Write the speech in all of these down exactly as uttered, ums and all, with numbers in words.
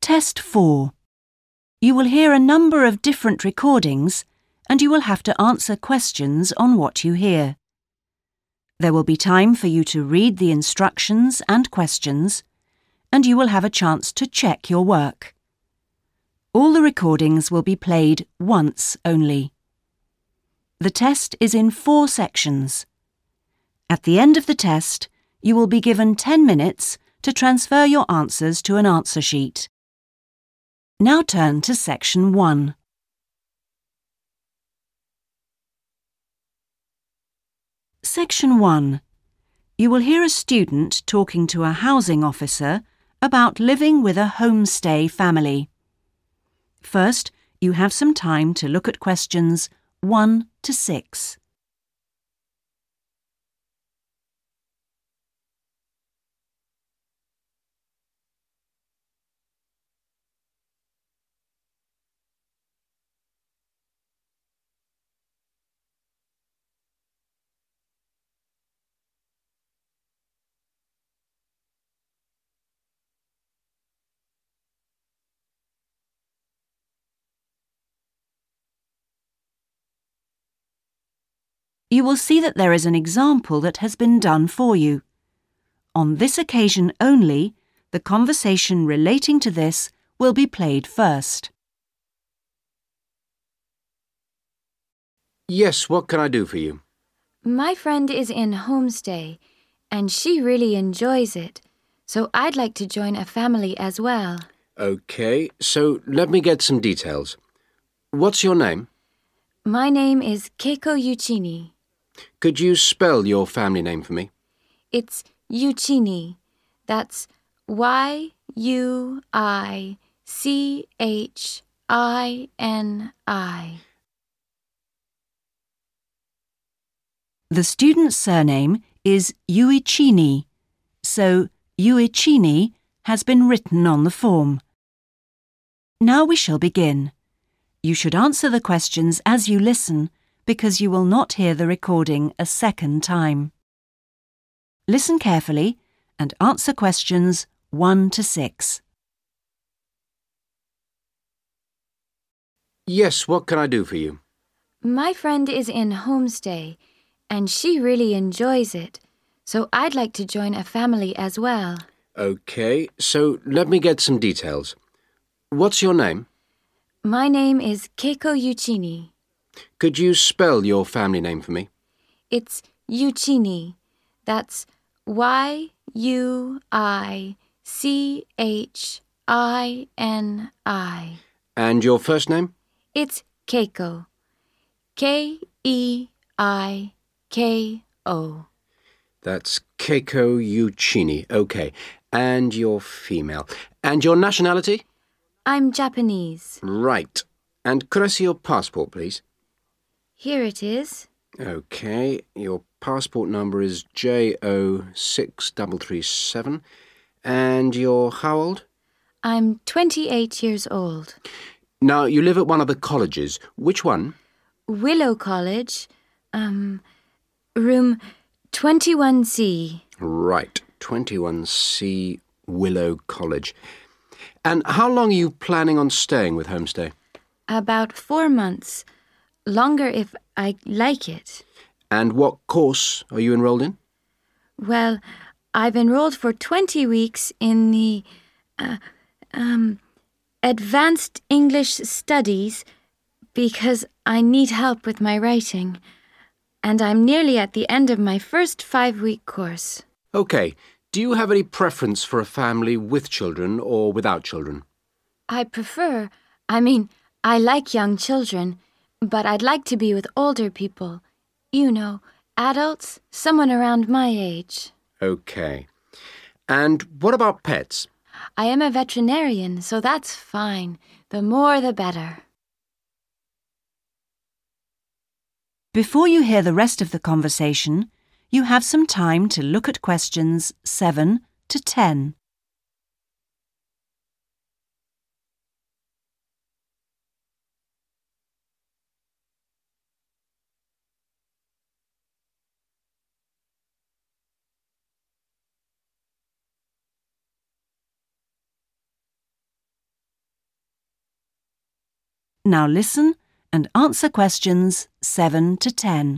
Test four. You will hear a number of different recordings and you will have to answer questions on what you hear. There will be time for you to read the instructions and questions, and you will have a chance to check your work. All the recordings will be played once only. The test is in four sections. At the end of the test, you will be given ten minutes to transfer your answers to an answer sheet. Now turn to section one. Section one. You will hear a student talking to a housing officer about living with a homestay family. First, you have some time to look at questions one to six. You will see that there is an example that has been done for you. On this occasion only, the conversation relating to this will be played first. Yes, what can I do for you? My friend is in homestay, and she really enjoys it, so I'd like to join a family as well. Okay, so let me get some details. What's your name? My name is Keiko Yuchini. Could you spell your family name for me? It's Yuchini. That's Y U I C H I N I. The student's surname is Uichini, so Uichini has been written on the form. Now we shall begin. You should answer the questions as you listen, because you will not hear the recording a second time. Listen carefully and answer questions one to six. Yes, what can I do for you? My friend is in homestay, and she really enjoys it, so I'd like to join a family as well. Okay, so let me get some details. What's your name? My name is Keiko Yuchini. Could you spell your family name for me? It's Yuchini. That's Y U I C H I N I. And your first name? It's Keiko. K E I K O. That's Keiko Yuchini. Okay. And you're female. And your nationality? I'm Japanese. Right. And could I see your passport, please? Here it is. Okay. Your passport number is J O six three three seven. And you're how old? I'm twenty-eight years old. Now, you live at one of the colleges. Which one? Willow College, um, room twenty-one C. Right, twenty-one C Willow College. And how long are you planning on staying with Homestay? About four months. Longer if I like it. And what course are you enrolled in? Well, I've enrolled for twenty weeks in the, uh, um, Advanced English Studies because I need help with my writing. And I'm nearly at the end of my first five-week course. Okay. Do you have any preference for a family with children or without children? I prefer, I mean, I like young children, but I'd like to be with older people. You know, adults, someone around my age. Okay. And what about pets? I am a veterinarian, so that's fine. The more the better. Before you hear the rest of the conversation, you have some time to look at questions seven to ten. Now listen and answer questions seven to ten.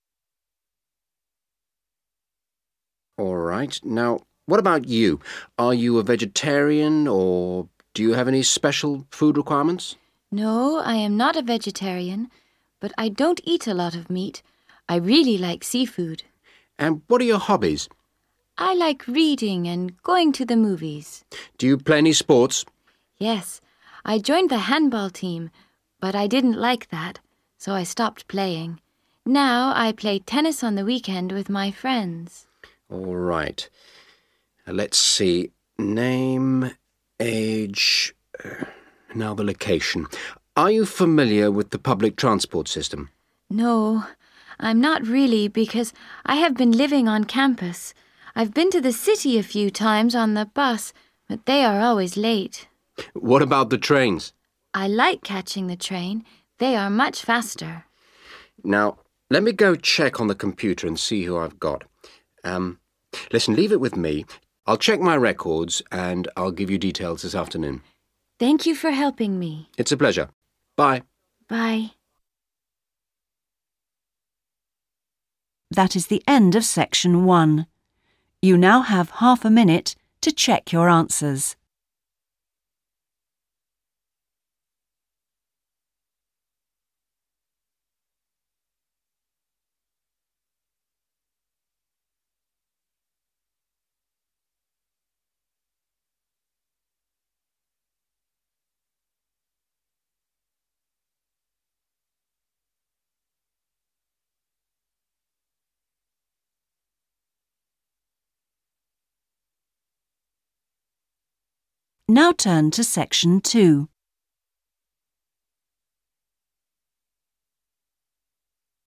All right. Now, what about you? Are you a vegetarian or do you have any special food requirements? No, I am not a vegetarian, but I don't eat a lot of meat. I really like seafood. And what are your hobbies? I like reading and going to the movies. Do you play any sports? Yes, I joined the handball team, but I didn't like that, so I stopped playing. Now I play tennis on the weekend with my friends. All right. Let's see. Name, age, uh, now the location. Are you familiar with the public transport system? No, I'm not really because I have been living on campus. I've been to the city a few times on the bus, but they are always late. What about the trains? I like catching the train. They are much faster. Now, let me go check on the computer and see who I've got. Um, listen, leave it with me. I'll check my records and I'll give you details this afternoon. Thank you for helping me. It's a pleasure. Bye. Bye. That is the end of section one. You now have half a minute to check your answers. Now turn to section two.